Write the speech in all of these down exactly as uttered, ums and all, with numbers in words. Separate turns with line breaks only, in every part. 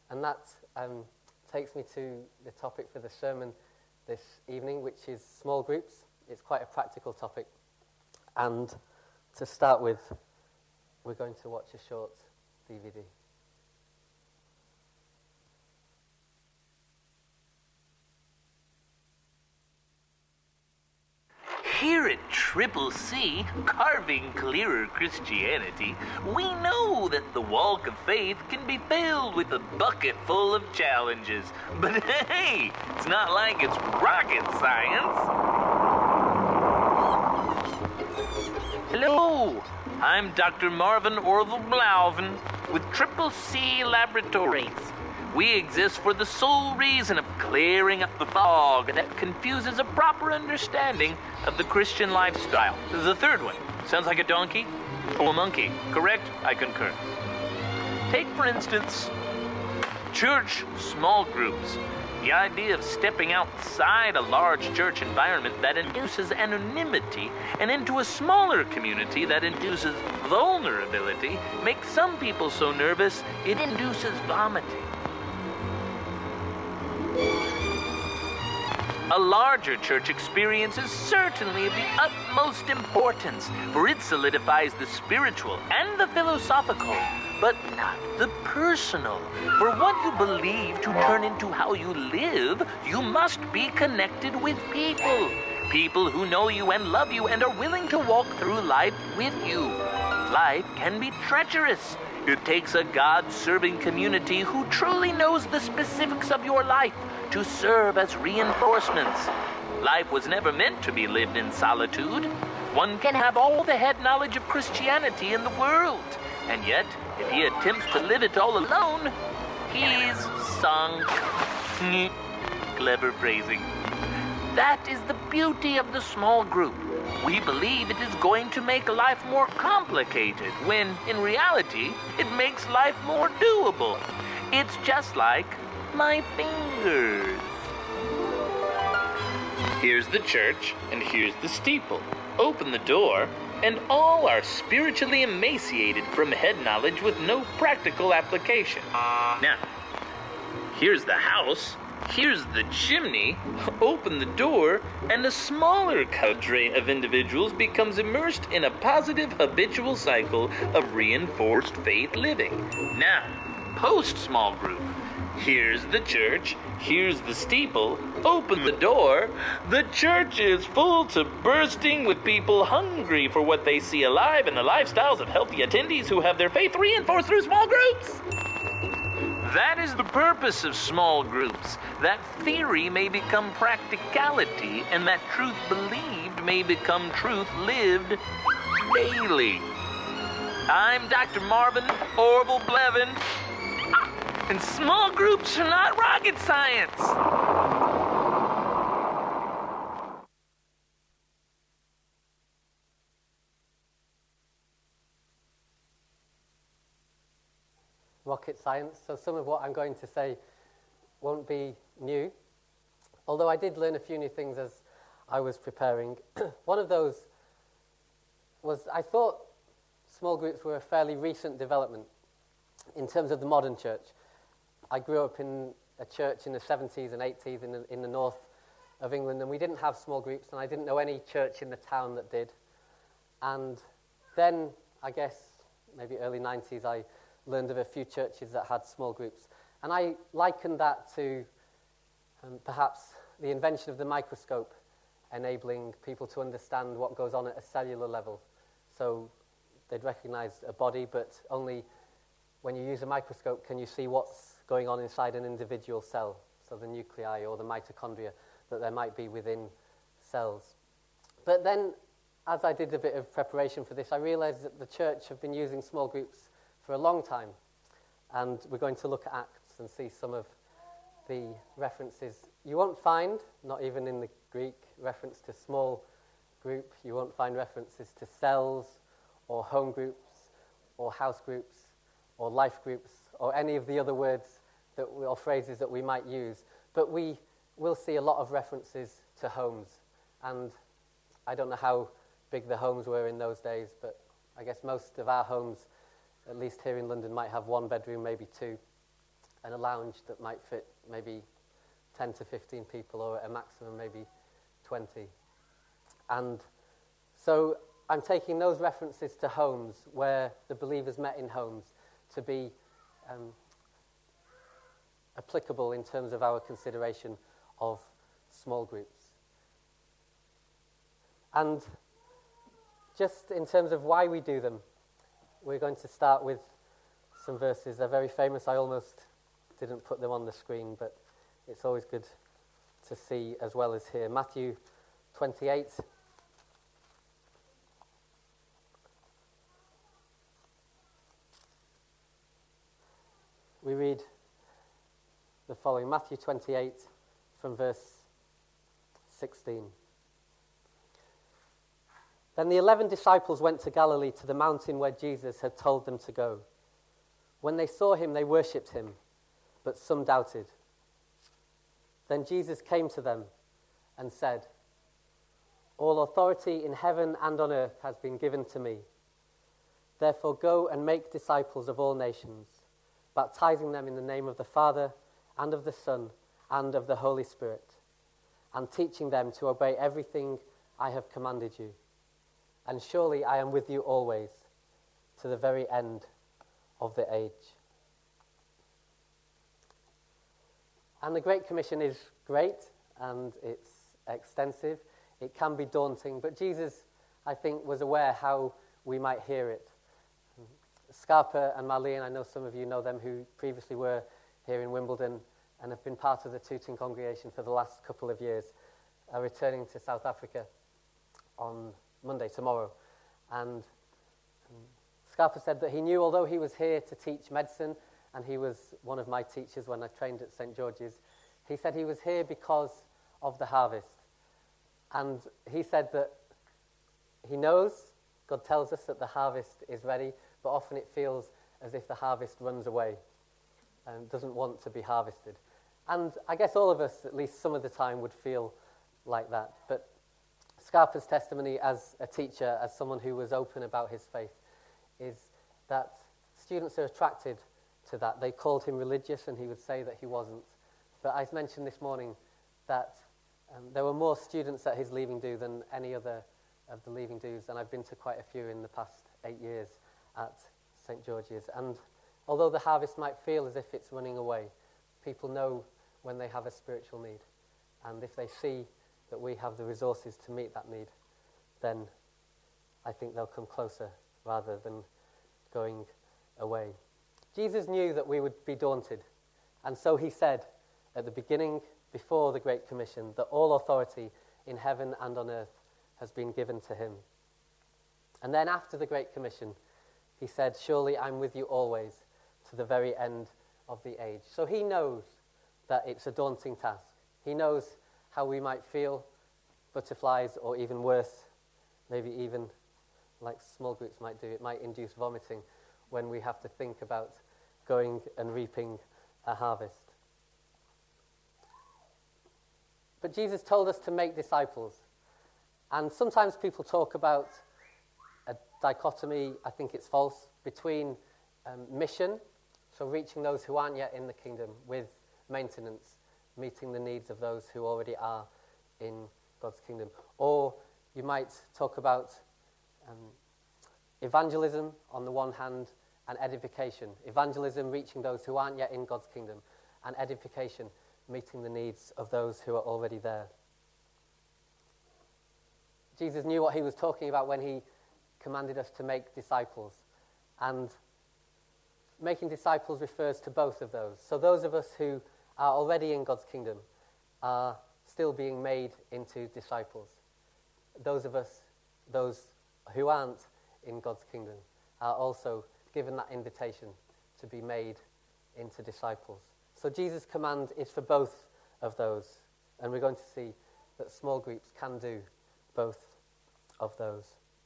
And that um, takes me to the topic for the sermon this evening, which is small groups. It's quite a practical topic. And to start with, we're going to watch a short D V D.
Here at Triple C, Carving Clearer Christianity, we know that the walk of faith can be filled with a bucket full of challenges. But hey, it's not like it's rocket science. Hello, I'm Doctor Marvin Orville Blauvin with Triple C Laboratories. We exist for the sole reason of clearing up the fog that confuses a proper understanding of the Christian lifestyle. The third one. Sounds like a donkey? Or a monkey. Correct? I concur. Take, for instance, church small groups. The idea of stepping outside a large church environment that induces anonymity and into a smaller community that induces vulnerability makes some people so nervous it induces vomiting. A larger church experience is certainly of the utmost importance, for it solidifies the spiritual and the philosophical, but not the personal. For what you believe to turn into how you live, you must be connected with people. People who know you and love you and are willing to walk through life with you. Life can be treacherous. It takes a God-serving community who truly knows the specifics of your life to serve as reinforcements. Life was never meant to be lived in solitude. One can have all the head knowledge of Christianity in the world, and yet, if he attempts to live it all alone, he's sunk. Clever phrasing. That is the beauty of the small group. We believe it is going to make life more complicated, when, in reality, it makes life more doable. It's just like my fingers. Here's the church, and here's the steeple. Open the door, and all are spiritually emaciated from head knowledge with no practical application. Now, here's the house. Here's the chimney. Open the door, and a smaller cadre of individuals becomes immersed in a positive habitual cycle of reinforced faith living. Now, post-small group. Here's the church. Here's the steeple. Open the door. The church is full to bursting with people hungry for what they see alive in the lifestyles of healthy attendees who have their faith reinforced through small groups. That is the purpose of small groups, that theory may become practicality, and that truth believed may become truth lived daily. I'm Doctor Marvin Orville Blevin, and small groups are not rocket science.
Rocket science, so some of what I'm going to say won't be new, although I did learn a few new things as I was preparing. One of those was I thought small groups were a fairly recent development in terms of the modern church. I grew up in a church in the seventies and eighties in the, in the north of England, and we didn't have small groups, and I didn't know any church in the town that did. And then, I guess, maybe early nineties, I learned of a few churches that had small groups. And I likened that to um, perhaps the invention of the microscope, enabling people to understand what goes on at a cellular level. So they'd recognize a body, but only when you use a microscope can you see what's going on inside an individual cell, so the nuclei or the mitochondria that there might be within cells. But then, as I did a bit of preparation for this, I realized that the church have been using small groups for a long time, and we're going to look at Acts and see some of the references. You won't find, not even in the Greek, reference to small group. You won't find references to cells or home groups or house groups or life groups or any of the other words that we, or phrases that we might use. But we will see a lot of references to homes, and I don't know how big the homes were in those days, but I guess most of our homes, at least here in London, might have one bedroom, maybe two. and a lounge that might fit maybe ten to fifteen people, or at a maximum maybe twenty. And so I'm taking those references to homes where the believers met in homes to be um, applicable in terms of our consideration of small groups. And just in terms of why we do them, we're going to start with some verses. They're very famous. I almost didn't put them on the screen, but it's always good to see as well as hear. Matthew twenty-eight. We read the following, Matthew twenty-eight from verse sixteen. Then the eleven disciples went to Galilee, to the mountain where Jesus had told them to go. When they saw him, they worshipped him, but some doubted. Then Jesus came to them and said, "All authority in heaven and on earth has been given to me. Therefore go and make disciples of all nations, baptizing them in the name of the Father and of the Son and of the Holy Spirit, and teaching them to obey everything I have commanded you. And surely I am with you always, to the very end of the age." And the Great Commission is great, and it's extensive. It can be daunting, but Jesus, I think, was aware how we might hear it. Scarpa and Marlene, I know some of you know them, who previously were here in Wimbledon and have been part of the Tooting congregation for the last couple of years, are returning to South Africa on Monday, tomorrow. And um, Scarpa said that he knew, although he was here to teach medicine, and he was one of my teachers when I trained at Saint George's, he said he was here because of the harvest. And he said that he knows, God tells us that the harvest is ready, but often it feels as if the harvest runs away and doesn't want to be harvested. And I guess all of us, at least some of the time, would feel like that. But Scarpa's testimony as a teacher, as someone who was open about his faith, is that students are attracted to that. They called him religious, and he would say that he wasn't. But I mentioned this morning that um, there were more students at his Leaving Do than any other of the Leaving Do's, and I've been to quite a few in the past eight years at Saint George's. And although the harvest might feel as if it's running away, people know when they have a spiritual need. And if they see that we have the resources to meet that need, then I think they'll come closer rather than going away. Jesus knew that we would be daunted, and so he said at the beginning, before the Great Commission, that all authority in heaven and on earth has been given to him. And then after the Great Commission, he said, "Surely I'm with you always, to the very end of the age." So he knows that it's a daunting task. He knows how we might feel, butterflies, or even worse, maybe even like small groups might do, it might induce vomiting when we have to think about going and reaping a harvest. But Jesus told us to make disciples. And sometimes people talk about a dichotomy, I think it's false, between um, mission, so reaching those who aren't yet in the kingdom, with maintenance, meeting the needs of those who already are in God's kingdom. Or you might talk about um, evangelism on the one hand, and edification. Evangelism, reaching those who aren't yet in God's kingdom, and edification, meeting the needs of those who are already there. Jesus knew what he was talking about when he commanded us to make disciples. And making disciples refers to both of those. So those of us who are already in God's kingdom are still being made into disciples. Those of us, those who aren't in God's kingdom, are also given that invitation to be made into disciples. So Jesus' command is for both of those, and we're going to see that small groups can do both of those.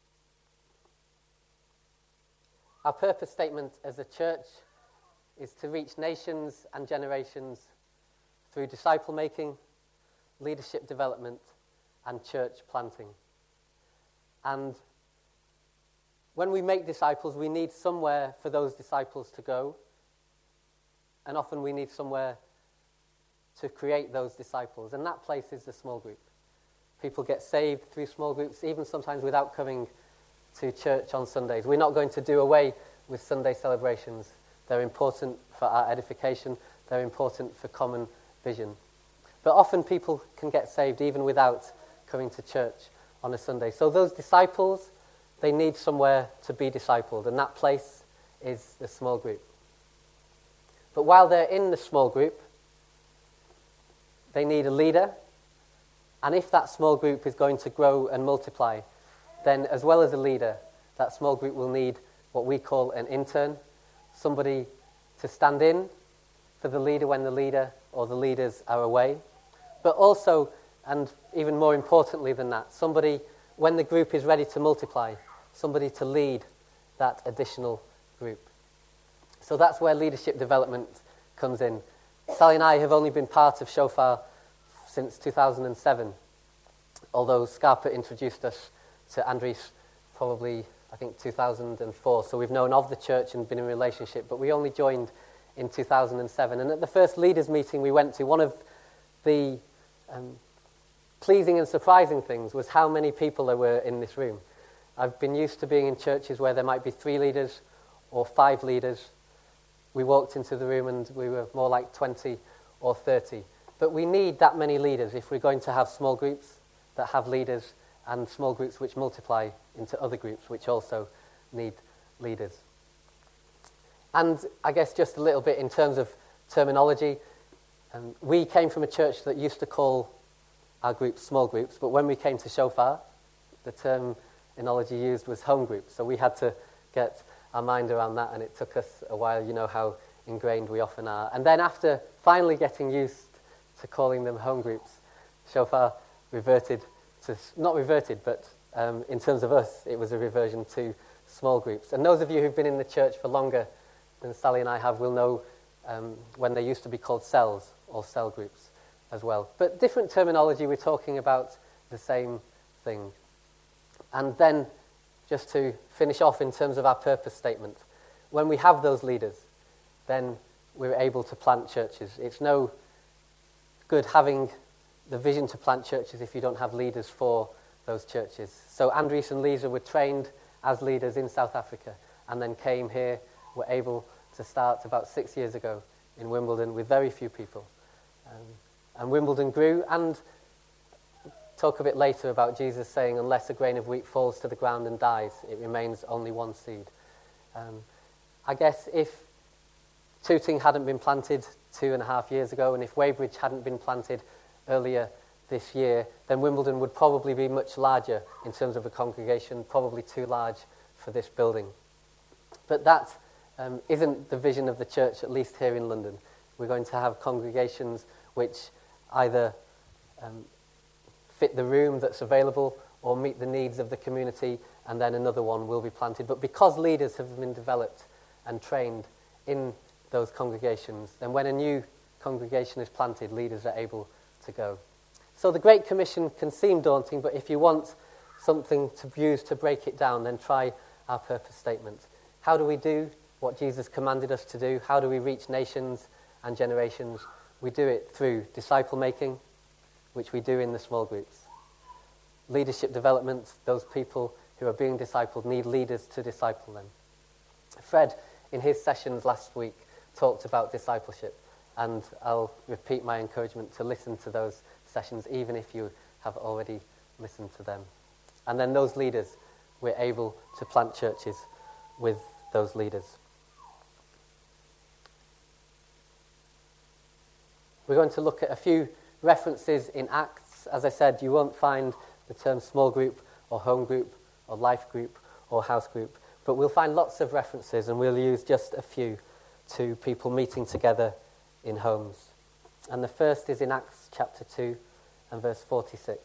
Our purpose statement as a church is to reach nations and generations through disciple making, leadership development, and church planting. And when we make disciples, we need somewhere for those disciples to go. and often we need somewhere to create those disciples, and that place is the small group. People get saved through small groups, even sometimes without coming to church on Sundays. We're not going to do away with Sunday celebrations. They're important for our edification. They're important for common vision. But often people can get saved even without coming to church on a Sunday. So those disciples, they need somewhere to be discipled, and that place is the small group. But while they're in the small group, they need a leader, and if that small group is going to grow and multiply, then as well as a leader, that small group will need what we call an intern, somebody to stand in for the leader when the leader or the leaders are away, but also, and even more importantly than that, somebody, when the group is ready to multiply, somebody to lead that additional group. So that's where leadership development comes in. Sally and I have only been part of Shofar since two thousand seven, although Scarpa introduced us to Andries probably, I think, two thousand four. So we've known of the church and been in a relationship, but we only joined in two thousand seven. And at the first leaders meeting we went to, one of the um, pleasing and surprising things was how many people there were in this room. I've been used to being in churches where there might be three leaders or five leaders. We walked into the room and we were more like twenty or thirty. But we need that many leaders if we're going to have small groups that have leaders and small groups which multiply into other groups which also need leaders. And I guess just a little bit in terms of terminology, um, we came from a church that used to call our groups small groups, but when we came to Shofar, the terminology used was home groups, so we had to get our mind around that, and it took us a while. You know how ingrained we often are. And then after finally getting used to calling them home groups, Shofar reverted to, not reverted, but um, in terms of us, it was a reversion to small groups. And those of you who've been in the church for longer than Sally and I have will know um, when they used to be called cells or cell groups as well. But different terminology, we're talking about the same thing. And then, just to finish off in terms of our purpose statement, when we have those leaders, then we're able to plant churches. It's no good having the vision to plant churches if you don't have leaders for those churches. So Andries and Lisa were trained as leaders in South Africa and then came here, were able to start about six years ago in Wimbledon with very few people. Um, and Wimbledon grew, and talk a bit later about Jesus saying, unless a grain of wheat falls to the ground and dies, it remains only one seed. Um, I guess if Tooting hadn't been planted two and a half years ago, and if Weybridge hadn't been planted earlier this year, then Wimbledon would probably be much larger in terms of a congregation, probably too large for this building. But that um, isn't the vision of the church, at least here in London. We're going to have congregations which either um, fit the room that's available or meet the needs of the community, and then another one will be planted. But because leaders have been developed and trained in those congregations, then when a new congregation is planted, leaders are able to go. So the Great Commission can seem daunting, but if you want something to use to break it down, then try our purpose statement. How do we do what Jesus commanded us to do? How do we reach nations and generations? We do it through disciple making, which we do in the small groups. Leadership development, those people who are being discipled need leaders to disciple them. Fred, in his sessions last week, talked about discipleship, and I'll repeat my encouragement to listen to those sessions, even if you have already listened to them. And then those leaders, we're able to plant churches with those leaders. We're going to look at a few references in Acts. As I said, you won't find the term small group or home group or life group or house group, but we'll find lots of references, and we'll use just a few to people meeting together in homes. And the first is in Acts chapter two and verse forty-six.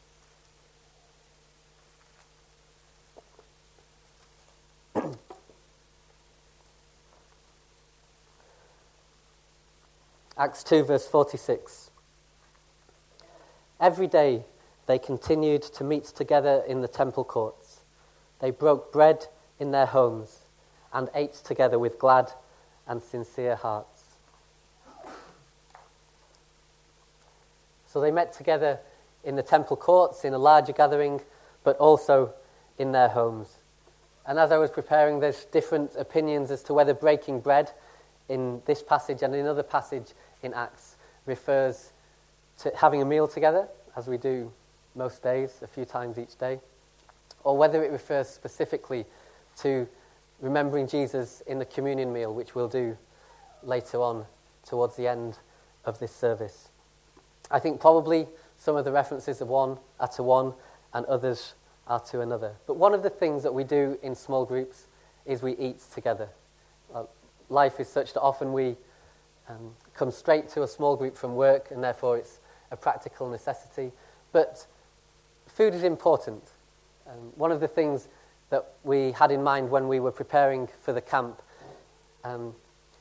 Acts two verse forty-six. Every day they continued to meet together in the temple courts. They broke bread in their homes and ate together with glad and sincere hearts, So they met together in the temple courts, in a larger gathering, but also in their homes. And as I was preparing, there's different opinions as to whether breaking bread in this passage and in another passage in Acts refers to having a meal together, as we do most days, a few times each day, or whether it refers specifically to remembering Jesus in the communion meal, which we'll do later on towards the end of this service. I think probably some of the references are one are to one and others are to another. But one of the things that we do in small groups is we eat together. Uh, life is such that often we um, come straight to a small group from work, and therefore it's a practical necessity. But food is important. Um, one of the things that we had in mind when we were preparing for the camp um,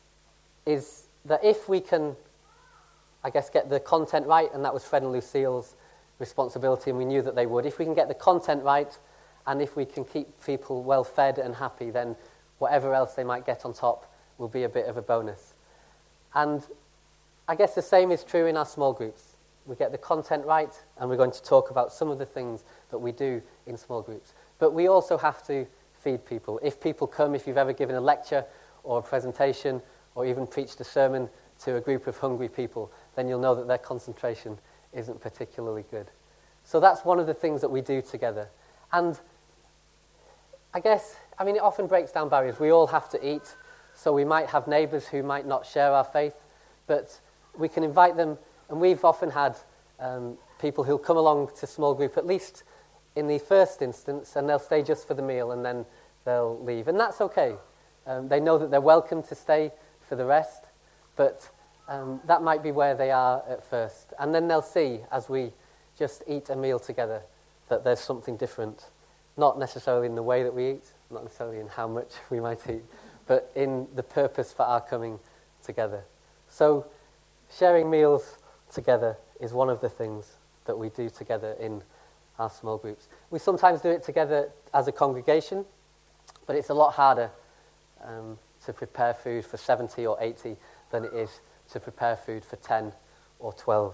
is that if we can, I guess, get the content right, and that was Fred and Lucille's responsibility, and we knew that they would. If we can get the content right, and if we can keep people well fed and happy, then whatever else they might get on top will be a bit of a bonus. And I guess the same is true in our small groups. We get the content right, and we're going to talk about some of the things that we do in small groups. But we also have to feed people. If people come, if you've ever given a lecture or a presentation or even preached a sermon to a group of hungry people, then you'll know that their concentration isn't particularly good. So that's one of the things that we do together. And I guess, I mean, it often breaks down barriers. We all have to eat, so we might have neighbours who might not share our faith, but we can invite them, and we've often had um, people who'll come along to small group, at least in the first instance, and they'll stay just for the meal, and then they'll leave. And that's okay. Um, they know that they're welcome to stay for the rest, but um, that might be where they are at first. And then they'll see, as we just eat a meal together, that there's something different. Not necessarily in the way that we eat, not necessarily in how much we might eat, but in the purpose for our coming together. So sharing meals together is one of the things that we do together in our small groups. We sometimes do it together as a congregation, but it's a lot harder um, to prepare food for seventy or eighty than it is to prepare food for ten or twelve.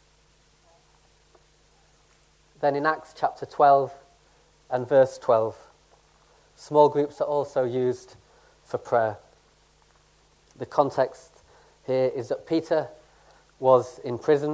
Then in Acts chapter twelve and verse twelve, small groups are also used for prayer. The context here is that Peter was in prison.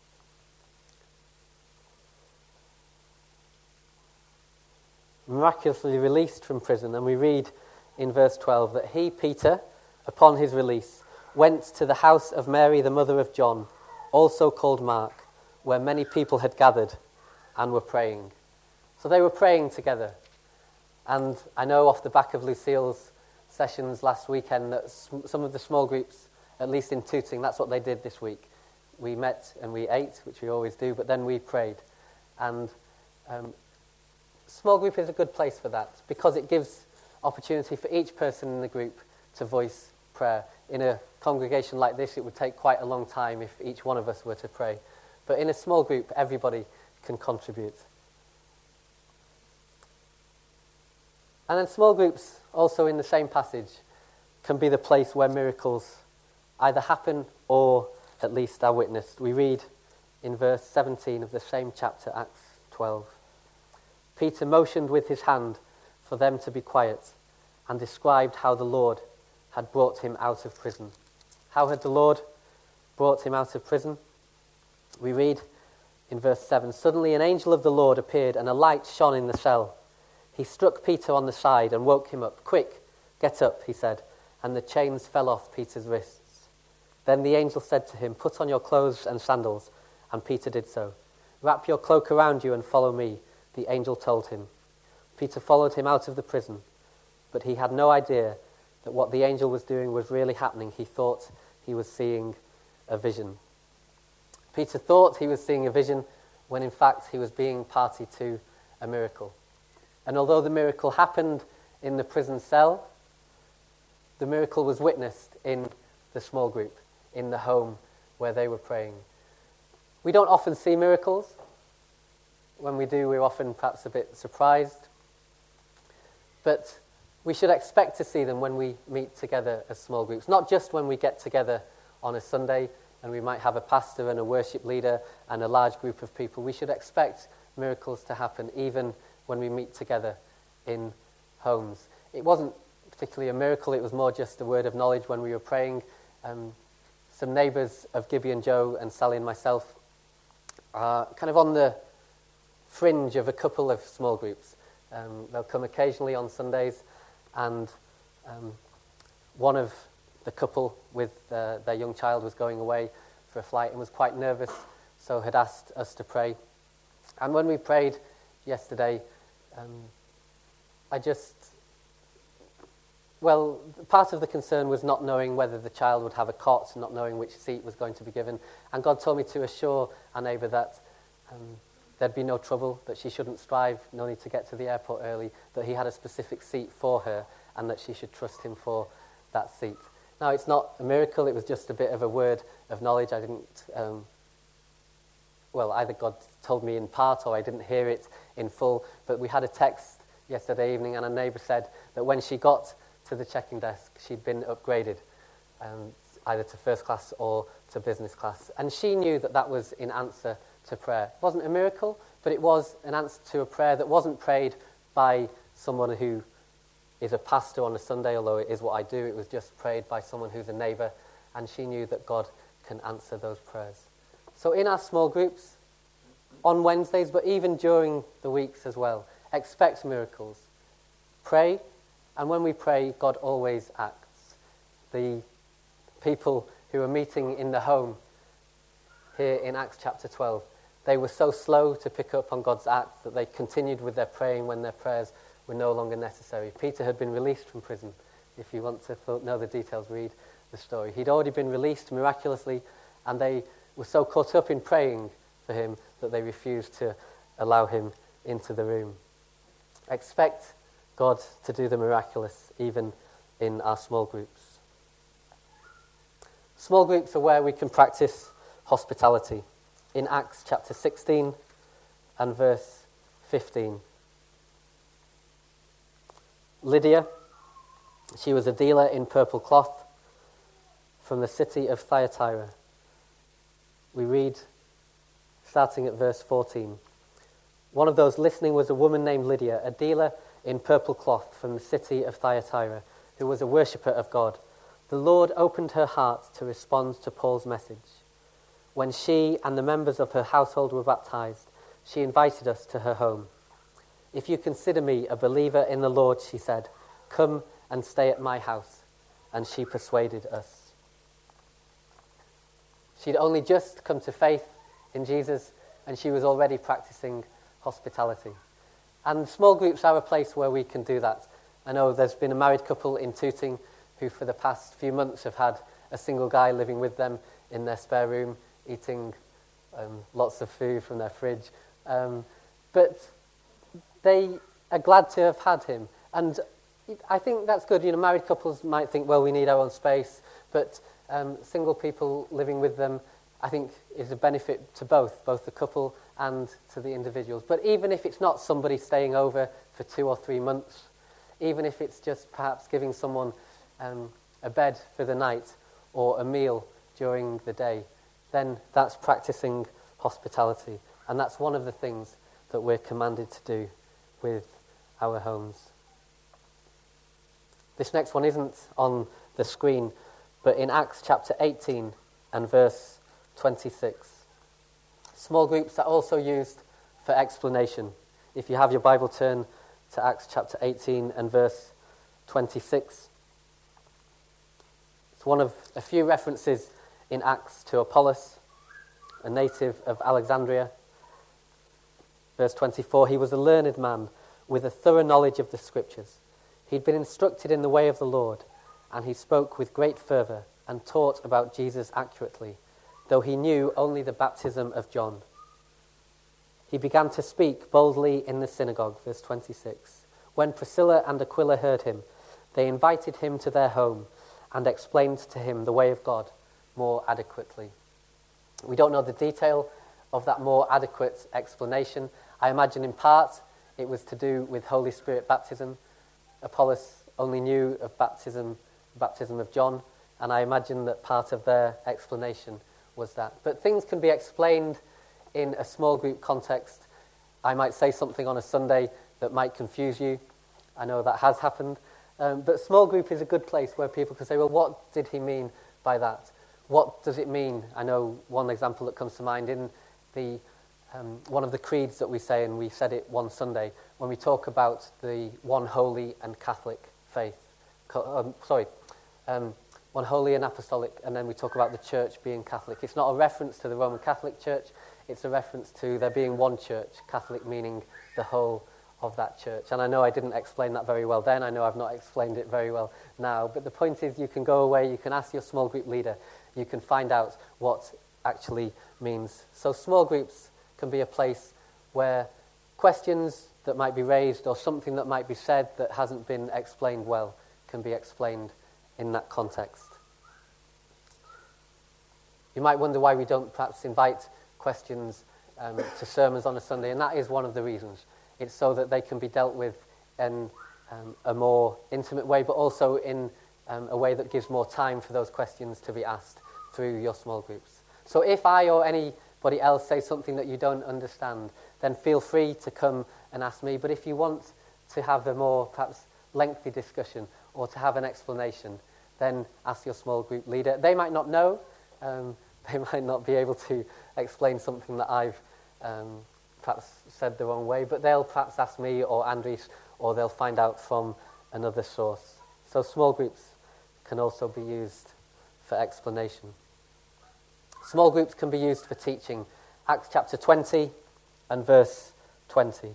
Miraculously released from prison, and we read in verse twelve that he, Peter, upon his release, went to the house of Mary, the mother of John, also called Mark, where many people had gathered and were praying. So they were praying together. And I know off the back of Lucille's sessions last weekend that some of the small groups, at least in Tooting, that's what they did this week. We met and we ate, which we always do, but then we prayed. And um, small group is a good place for that, because it gives opportunity for each person in the group to voice prayer. In a congregation like this, it would take quite a long time if each one of us were to pray. But in a small group, everybody can contribute. And then small groups, also in the same passage, can be the place where miracles either happen or at least are witnessed. We read in verse seventeen of the same chapter, Acts twelve. Peter motioned with his hand for them to be quiet and described how the Lord had brought him out of prison. How had the Lord brought him out of prison? We read in verse seven, suddenly an angel of the Lord appeared and a light shone in the cell. He struck Peter on the side and woke him up. Quick, get up, he said, and the chains fell off Peter's wrists. Then the angel said to him, put on your clothes and sandals, and Peter did so. Wrap your cloak around you and follow me, the angel told him. Peter followed him out of the prison, but he had no idea that what the angel was doing was really happening. He thought he was seeing a vision. Peter thought he was seeing a vision when in fact he was being party to a miracle. And although the miracle happened in the prison cell, the miracle was witnessed in the small group, in the home where they were praying. We don't often see miracles. When we do, we're often perhaps a bit surprised. But we should expect to see them when we meet together as small groups, not just when we get together on a Sunday and we might have a pastor and a worship leader and a large group of people, we should expect miracles to happen even when we meet together in homes. It wasn't particularly a miracle, it was more just a word of knowledge when we were praying. Um, some neighbours of Gibby and Joe and Sally and myself are kind of on the fringe of a couple of small groups. Um, they'll come occasionally on Sundays, and um, one of the couple with uh, their young child was going away for a flight and was quite nervous, so had asked us to pray. And when we prayed yesterday, um, I just, well, part of the concern was not knowing whether the child would have a cot, not knowing which seat was going to be given. And God told me to assure our neighbour that um, there'd be no trouble, that she shouldn't strive, no need to get to the airport early, that he had a specific seat for her and that she should trust him for that seat. Now, it's not a miracle, it was just a bit of a word of knowledge. I didn't, um, well, either God told me in part or I didn't hear it in full, but we had a text yesterday evening and a neighbour said that when she got to the checking desk, she'd been upgraded um, either to first class or to business class. And she knew that that was in answer to prayer. It wasn't a miracle, but it was an answer to a prayer that wasn't prayed by someone who is a pastor on a Sunday, although it is what I do. It was just prayed by someone who's a neighbour, and she knew that God can answer those prayers. So in our small groups, on Wednesdays, but even during the weeks as well, expect miracles. Pray, and when we pray, God always acts. The people who are meeting in the home here in Acts chapter twelve, they were so slow to pick up on God's act that they continued with their praying when their prayers were no longer necessary. Peter had been released from prison. If you want to know the details, read the story. He'd already been released miraculously, and they were so caught up in praying for him that they refused to allow him into the room. Expect God to do the miraculous even in our small groups. Small groups are where we can practice hospitality. In Acts chapter sixteen and verse fifteen. Lydia, she was a dealer in purple cloth from the city of Thyatira. We read, starting at verse fourteen. One of those listening was a woman named Lydia, a dealer in purple cloth from the city of Thyatira, who was a worshipper of God. The Lord opened her heart to respond to Paul's message. When she and the members of her household were baptized, she invited us to her home. If you consider me a believer in the Lord, she said, come and stay at my house. And she persuaded us. She'd only just come to faith in Jesus, and she was already practicing hospitality. And small groups are a place where we can do that. I know there's been a married couple in Tooting who for the past few months have had a single guy living with them in their spare room, eating um, lots of food from their fridge. Um, but they are glad to have had him. And I think that's good. You know, married couples might think, well, we need our own space. But um, single people living with them, I think, is a benefit to both, both the couple and to the individuals. But even if it's not somebody staying over for two or three months, even if it's just perhaps giving someone um, a bed for the night or a meal during the day, then that's practicing hospitality. And that's one of the things that we're commanded to do with our homes. This next one isn't on the screen, but in Acts chapter eighteen and verse twenty-six. Small groups are also used for explanation. If you have your Bible, turn to Acts chapter eighteen and verse twenty-six. It's one of a few references in Acts to Apollos, a native of Alexandria. Verse twenty-four, he was a learned man with a thorough knowledge of the Scriptures. He'd been instructed in the way of the Lord, and he spoke with great fervour and taught about Jesus accurately, though he knew only the baptism of John. He began to speak boldly in the synagogue, verse twenty-six. When Priscilla and Aquila heard him, they invited him to their home and explained to him the way of God more adequately. We don't know the detail of that more adequate explanation. I imagine in part it was to do with Holy Spirit baptism. Apollos only knew of baptism, baptism of John, and I imagine that part of their explanation was that. But things can be explained in a small group context. I might say something on a Sunday that might confuse you. I know that has happened. Um, but small group is a good place where people can say, well, what did he mean by that? What does it mean? I know one example that comes to mind in the um, one of the creeds that we say, and we said it one Sunday, when we talk about the one holy and Catholic faith. Co- um, sorry, um, one holy and apostolic, and then we talk about the church being Catholic. It's not a reference to the Roman Catholic Church, it's a reference to there being one church, Catholic meaning the whole of that church. And I know I didn't explain that very well then, I know I've not explained it very well now, but the point is you can go away, you can ask your small group leader, you can find out what actually means. So small groups can be a place where questions that might be raised or something that might be said that hasn't been explained well can be explained in that context. You might wonder why we don't perhaps invite questions um, to sermons on a Sunday, and that is one of the reasons. It's so that they can be dealt with in um, a more intimate way, but also in um, a way that gives more time for those questions to be asked through your small groups. So if I or anybody else say something that you don't understand, then feel free to come and ask me. But if you want to have a more perhaps lengthy discussion or to have an explanation, then ask your small group leader. They might not know, um, they might not be able to explain something that I've um, perhaps said the wrong way, but they'll perhaps ask me or Andres, or they'll find out from another source. So small groups can also be used for explanation. Small groups can be used for teaching. Acts chapter twenty and verse twenty.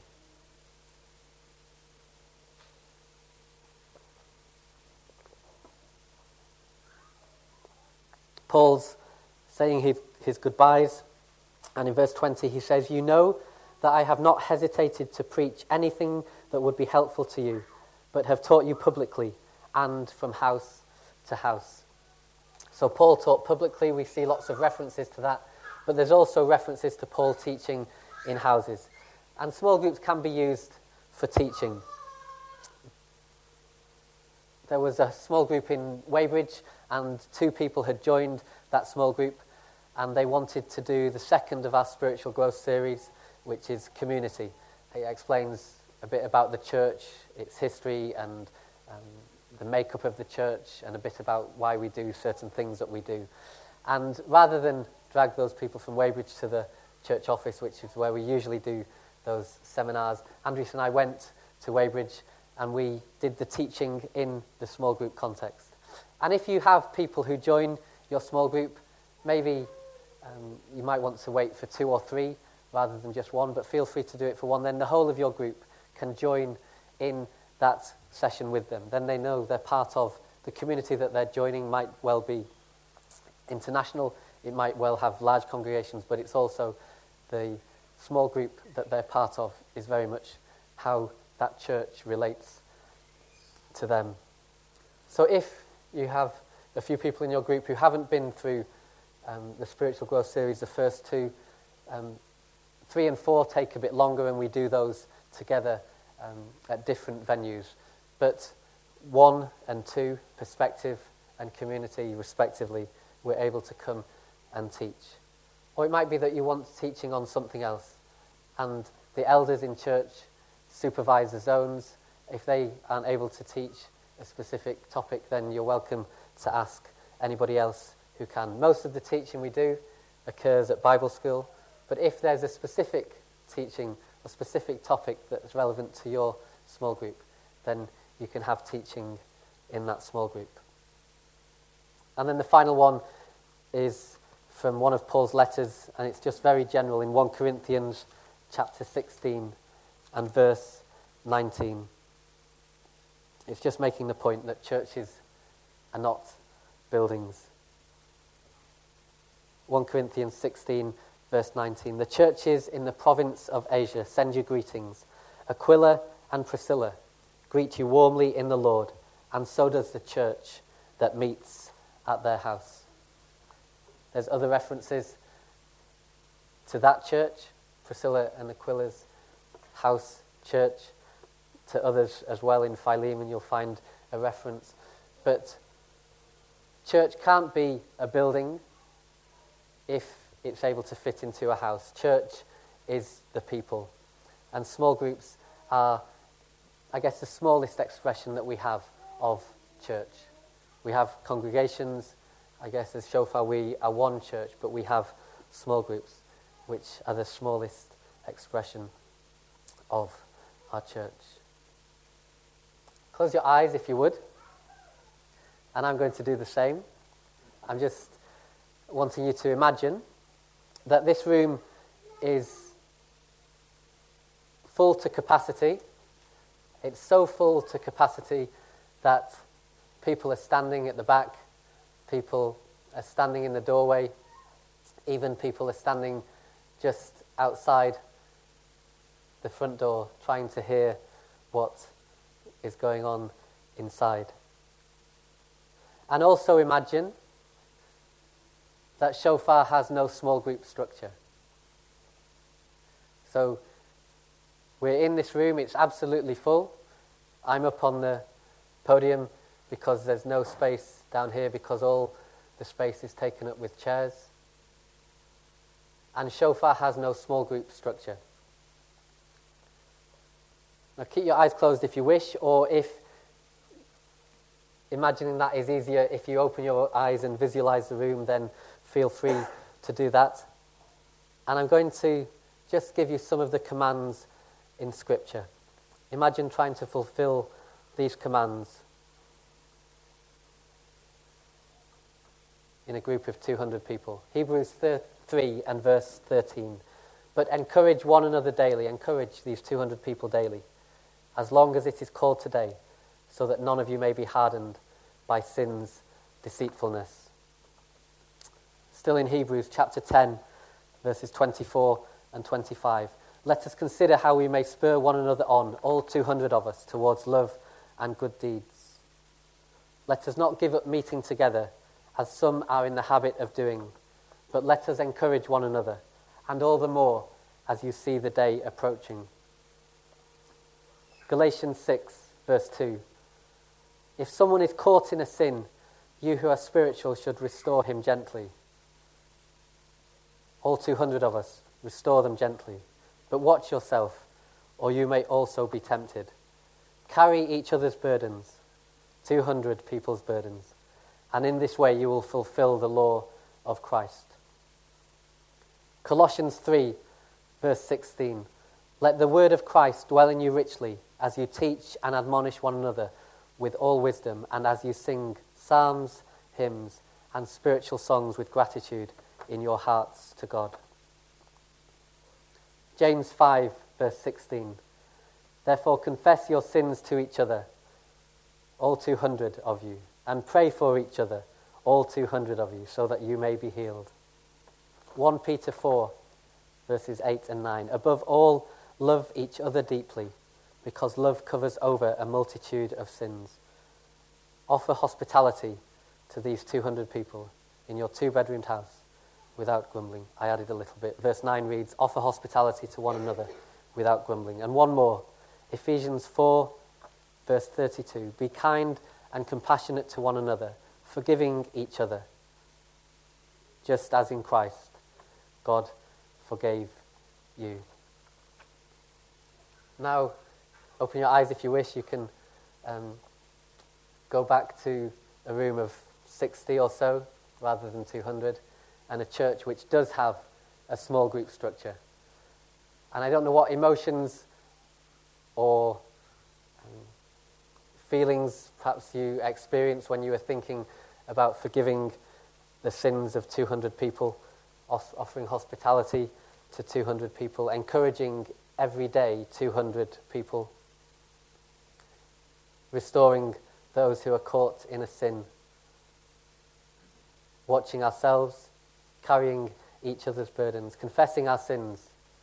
Paul's saying his, his goodbyes, and in verse twenty he says, "You know that I have not hesitated to preach anything that would be helpful to you, but have taught you publicly and from house to house." So Paul taught publicly, we see lots of references to that, but there's also references to Paul teaching in houses. And small groups can be used for teaching. There was a small group in Weybridge, and two people had joined that small group, and they wanted to do the second of our spiritual growth series, which is community. It explains a bit about the church, its history, and um, the makeup of the church, and a bit about why we do certain things that we do. And rather than drag those people from Weybridge to the church office, which is where we usually do those seminars, Andres and I went to Weybridge and we did the teaching in the small group context. And if you have people who join your small group, maybe um, you might want to wait for two or three rather than just one, but feel free to do it for one. Then the whole of your group can join in that session with them. Then they know they're part of the community that they're joining. Might well be international, it might well have large congregations, but it's also the small group that they're part of is very much how that church relates to them. So if you have a few people in your group who haven't been through um, the Spiritual Growth series, the first two, um, three and four take a bit longer, and we do those together um, at different venues. But one and two, perspective and community respectively, we're able to come and teach. Or it might be that you want teaching on something else, and the elders in church supervise the zones. If they aren't able to teach a specific topic, then you're welcome to ask anybody else who can. Most of the teaching we do occurs at Bible school, but if there's a specific teaching, a specific topic that's relevant to your small group, then you can have teaching in that small group. And then the final one is from one of Paul's letters, and it's just very general in First Corinthians chapter sixteen and verse nineteen. It's just making the point that churches are not buildings. First Corinthians sixteen, verse nineteen. "The churches in the province of Asia send you greetings. Aquila and Priscilla greet you warmly in the Lord, and so does the church that meets at their house." There's other references to that church, Priscilla and Aquila's house church, to others as well. In Philemon you'll find a reference. But church can't be a building. if it's able to fit into a house. Church is the people. And small groups are, I guess, the smallest expression that we have of church. We have congregations. I guess as Shofar we are one church, but we have small groups, which are the smallest expression of our church. Close your eyes if you would. And I'm going to do the same. I'm just wanting you to imagine that this room is full to capacity. It's so full to capacity that people are standing at the back, people are standing in the doorway, even people are standing just outside the front door trying to hear what is going on inside. And also imagine that Shofar has no small group structure. So we're in this room, it's absolutely full. I'm up on the podium because there's no space down here because all the space is taken up with chairs. And Shofar has no small group structure. Now keep your eyes closed if you wish, or if imagining that is easier, if you open your eyes and visualize the room, then feel free to do that. And I'm going to just give you some of the commands in Scripture. Imagine trying to fulfill these commands in a group of two hundred people. Hebrews three and verse thirteen. But encourage one another daily, encourage these two hundred people daily, as long as it is called today, so that none of you may be hardened by sin's deceitfulness. Still in Hebrews chapter ten, verses twenty-four and twenty-five. Let us consider how we may spur one another on, all two hundred of us, towards love and good deeds. Let us not give up meeting together, as some are in the habit of doing, but let us encourage one another, and all the more as you see the day approaching. Galatians six, verse two. If someone is caught in a sin, you who are spiritual should restore him gently. All two hundred of us, restore them gently. But watch yourself, or you may also be tempted. Carry each other's burdens, two hundred people's burdens, and in this way you will fulfill the law of Christ. Colossians three, verse sixteen. Let the word of Christ dwell in you richly, as you teach and admonish one another with all wisdom, and as you sing psalms, hymns, and spiritual songs with gratitude in your hearts to God. James five, verse sixteen. Therefore confess your sins to each other, all two hundred of you, and pray for each other, all two hundred of you, so that you may be healed. First Peter four, verses eight and nine. Above all, love each other deeply, because love covers over a multitude of sins. Offer hospitality to these two hundred people in your two-bedroomed house without grumbling. I added a little bit. Verse nine reads, offer hospitality to one another without grumbling. And one more, Ephesians four, verse thirty-two. Be kind and compassionate to one another, forgiving each other, just as in Christ God forgave you. Now, open your eyes if you wish. You can um, go back to a room of sixty or so, rather than two hundred, and a church which does have a small group structure. And I don't know what emotions or um, feelings perhaps you experienced when you were thinking about forgiving the sins of two hundred people, off- offering hospitality to two hundred people, encouraging every day two hundred people, restoring those who are caught in a sin, watching ourselves, carrying each other's burdens, confessing our sins.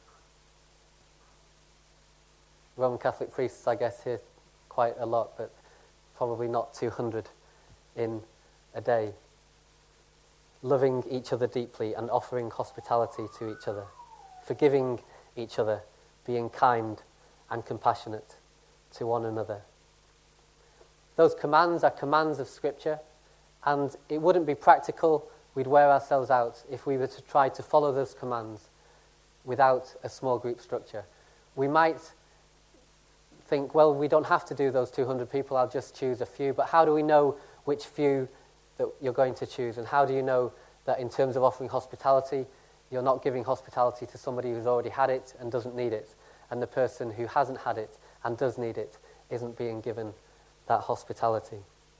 Roman Catholic priests, I guess, hear quite a lot, but probably not two hundred in a day. Loving each other deeply and offering hospitality to each other, forgiving each other, being kind and compassionate to one another. Those commands are commands of Scripture, and it wouldn't be practical we'd wear ourselves out if we were to try to follow those commands without a small group structure. We might think, well, we don't have to do those two hundred people, I'll just choose a few. But how do we know which few that you're going to choose? And how do you know that in terms of offering hospitality, you're not giving hospitality to somebody who's already had it and doesn't need it, and the person who hasn't had it and does need it isn't being given that hospitality?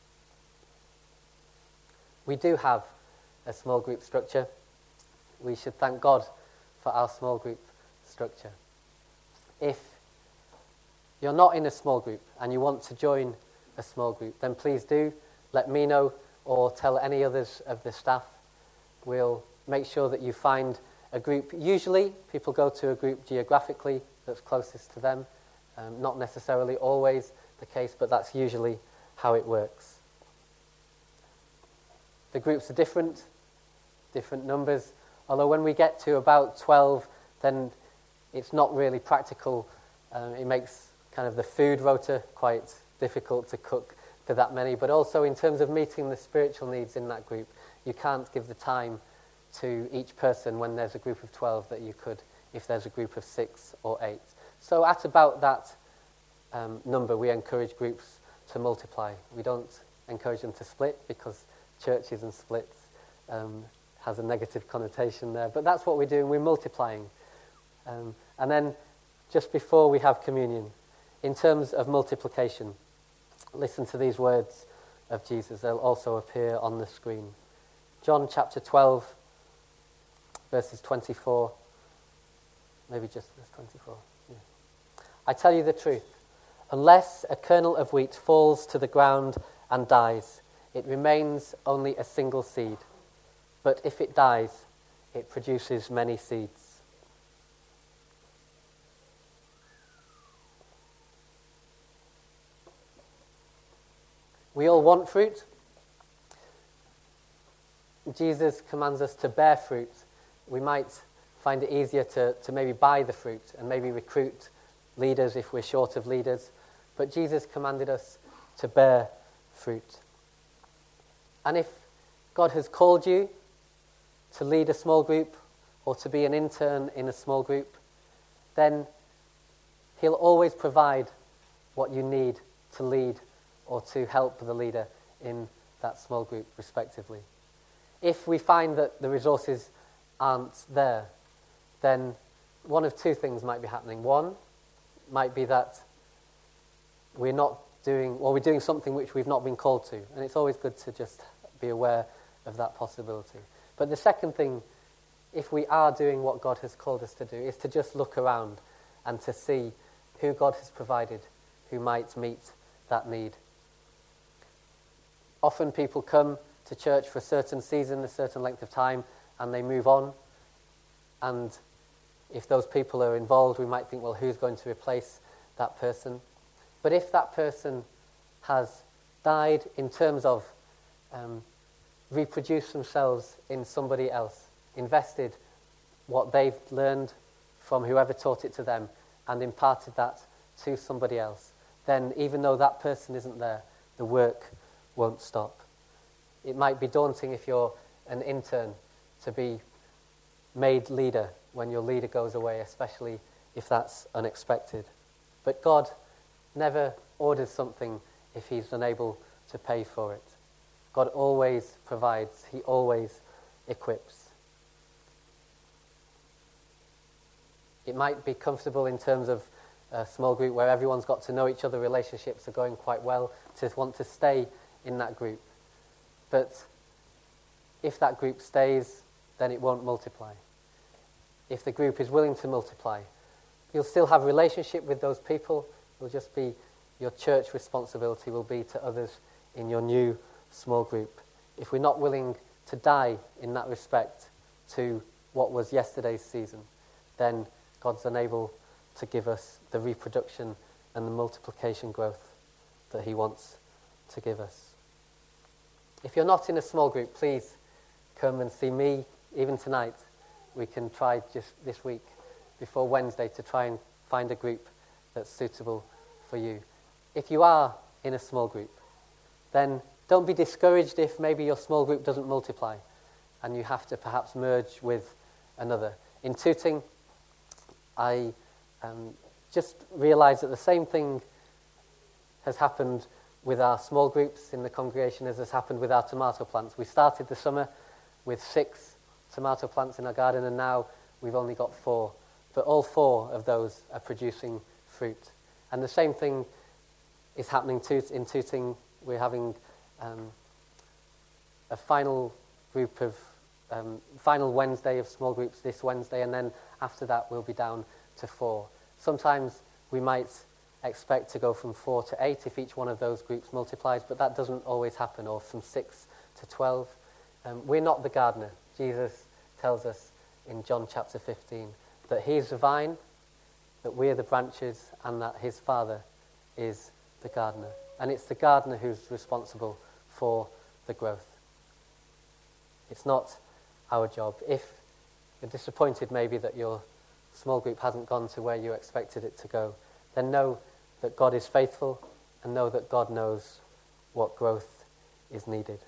We do have a small group structure. We should thank God for our small group structure. If you're not in a small group and you want to join a small group, then please do let me know or tell any others of the staff. We'll make sure that you find a group. Usually people go to a group geographically that's closest to them. Um, not necessarily always the case, but that's usually how it works. The groups are different, different numbers, although when we get to about twelve, then it's not really practical. Um, it makes kind of the food rota quite difficult to cook for that many, but also in terms of meeting the spiritual needs in that group, you can't give the time to each person when there's a group of twelve that you could if there's a group of six or eight. So at about that um, number, we encourage groups to multiply. We don't encourage them to split because churches and splits um, has a negative connotation there. But that's what we're doing. We're multiplying. Um, and then just before we have communion, in terms of multiplication, listen to these words of Jesus. They'll also appear on the screen. John chapter twelve, verses twenty-four. Maybe just verse twenty-four. Yeah. I tell you the truth. Unless a kernel of wheat falls to the ground and dies, it remains only a single seed. But if it dies, it produces many seeds. We all want fruit. Jesus commands us to bear fruit. We might find it easier to, to maybe buy the fruit and maybe recruit leaders if we're short of leaders. But Jesus commanded us to bear fruit. And if God has called you to lead a small group or to be an intern in a small group, then He'll always provide what you need to lead or to help the leader in that small group, respectively. If we find that the resources aren't there, then one of two things might be happening. One might be that we're not doing, or we're doing something which we've not been called to, and it's always good to just be aware of that possibility. But the second thing, if we are doing what God has called us to do, is to just look around and to see who God has provided who might meet that need. Often people come to church for a certain season, a certain length of time, and they move on. And if those people are involved, we might think, well, who's going to replace that person? But if that person has died in terms of um, reproduced themselves in somebody else, invested what they've learned from whoever taught it to them, and imparted that to somebody else, then even though that person isn't there, the work won't stop. It might be daunting if you're an intern to be made leader when your leader goes away, especially if that's unexpected. But God never orders something if He's unable to pay for it. God always provides. He always equips. It might be comfortable in terms of a small group where everyone's got to know each other, relationships are going quite well, to want to stay in that group. But if that group stays, then it won't multiply. If the group is willing to multiply, you'll still have relationship with those people. It'll just be your church responsibility will be to others in your new small group. If we're not willing to die in that respect to what was yesterday's season, then God's unable to give us the reproduction and the multiplication growth that He wants to give us. If you're not in a small group, please come and see me, even tonight. We can try just this week, before Wednesday, to try and find a group that's suitable for you. If you are in a small group, then don't be discouraged if maybe your small group doesn't multiply and you have to perhaps merge with another. In Tooting, I um, just realised that the same thing has happened with our small groups in the congregation as has happened with our tomato plants. We started the summer with six tomato plants in our garden, and now we've only got four. But all four of those are producing fruit. And the same thing is happening to, in Tooting. We're having um, a final group of, um, final Wednesday of small groups this Wednesday, and then after that we'll be down to four. Sometimes we might expect to go from four to eight if each one of those groups multiplies, but that doesn't always happen, or from six to twelve. Um, we're not the gardener. Jesus tells us in John chapter fifteen that he is the vine, that we are the branches, and that his Father is the gardener. And it's the gardener who's responsible for the growth. It's not our job. If you're disappointed maybe that your small group hasn't gone to where you expected it to go, then know that God is faithful, and know that God knows what growth is needed.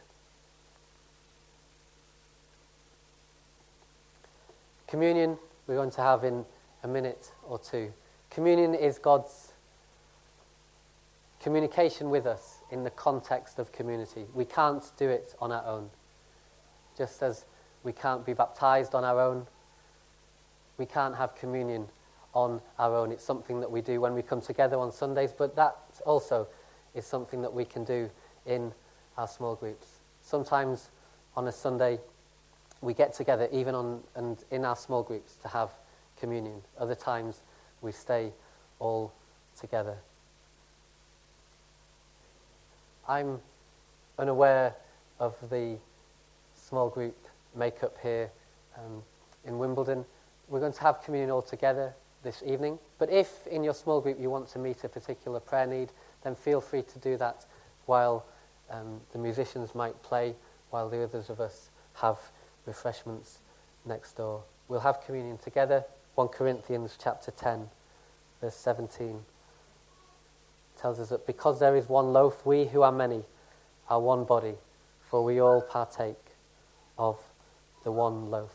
Communion we're going to have in a minute or two. Communion is God's communication with us in the context of community. We can't do it on our own. Just as we can't be baptized on our own, we can't have communion on our own. It's something that we do when we come together on Sundays, but that also is something that we can do in our small groups. Sometimes on a Sunday, we get together even on and in our small groups to have communion. Other times, we stay all together. I'm unaware of the small group makeup here um, in Wimbledon. We're going to have communion all together this evening, but if in your small group you want to meet a particular prayer need, then feel free to do that while um, the musicians might play, while the others of us have refreshments next door. We'll have communion together. First Corinthians chapter ten, verse seventeen tells us that because there is one loaf, we who are many are one body, for we all partake of the one loaf.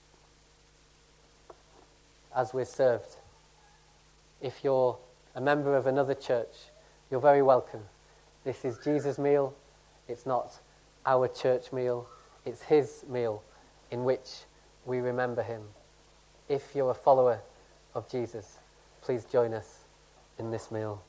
As we're served, if you're a member of another church, you're very welcome. This is Jesus' meal. It's not our church meal. It's his meal in which we remember him. If you're a follower of Jesus, please join us in this meal.